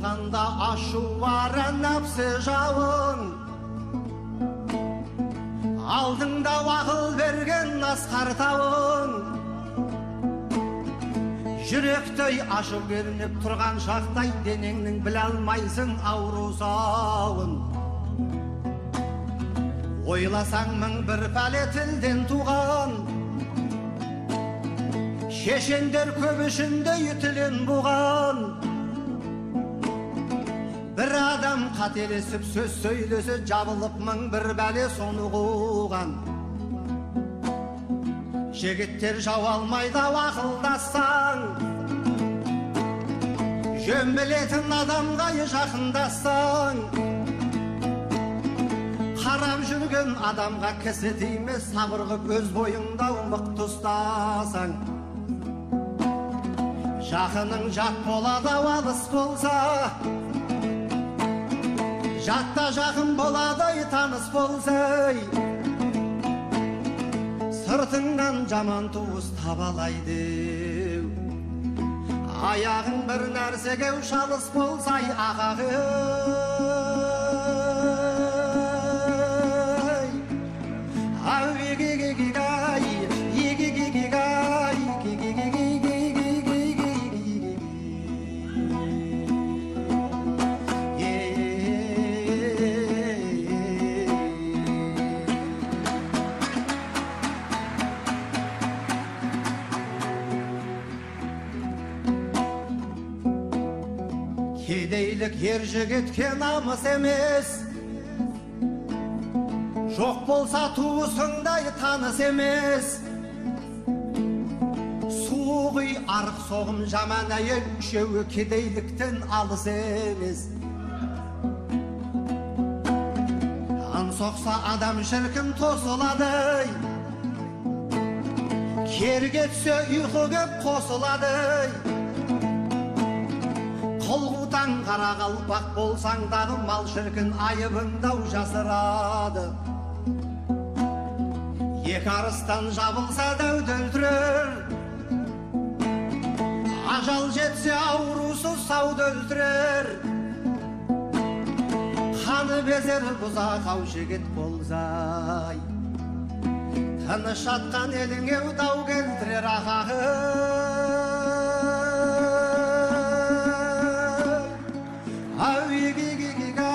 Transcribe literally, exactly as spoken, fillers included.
болғанда ашу бар нәпсі жауын, алдыңда ақыл берген асқар тауын, жүректэй ашып кернеп тұрған шақтай денеңнің біле алмайсың ауру сауын. Ойласаң мың бір пәле тілден туған, шешендер көп ішінде ütілен буған. Бір адам қателесіп сөз сөйлесе жабылып мың бір бәле соны қуған. Жігіттер жау алмайды ақылдассаң, жөн білетін адамға жақындассаң, қарап жүрген адамға кісі тиме, сабыр қып өз бойыңда мықты ұстасаң. Жақының жат болады алыс болса, жатта жақын болады таныс болса, сыртыңнан жаман туыс табалайды. Аяғың бір нәрсеге шалыс болса, ағағы кедейлік ер жігітке намыс емес, жоқ болса туысыңдай таныс емес. Суық үй арық соғым жаман әйел, үшеуі кедейліктен алыс емес. Қан соқса адам шіркін тосылады, кер кетсе ұйқы кеп қосылады. Қолғутан қара қалпақ болсаң дағы, мал шіркін айыбыңдау жасырады. Екі арыстан жабылса дәуді өлтірер, ажал жетсе аурусыз сауды өлтірер. Қаны безер бұзақау жігіт болсай, тыныш жатқан еліңе дау келтірер ағағы. How you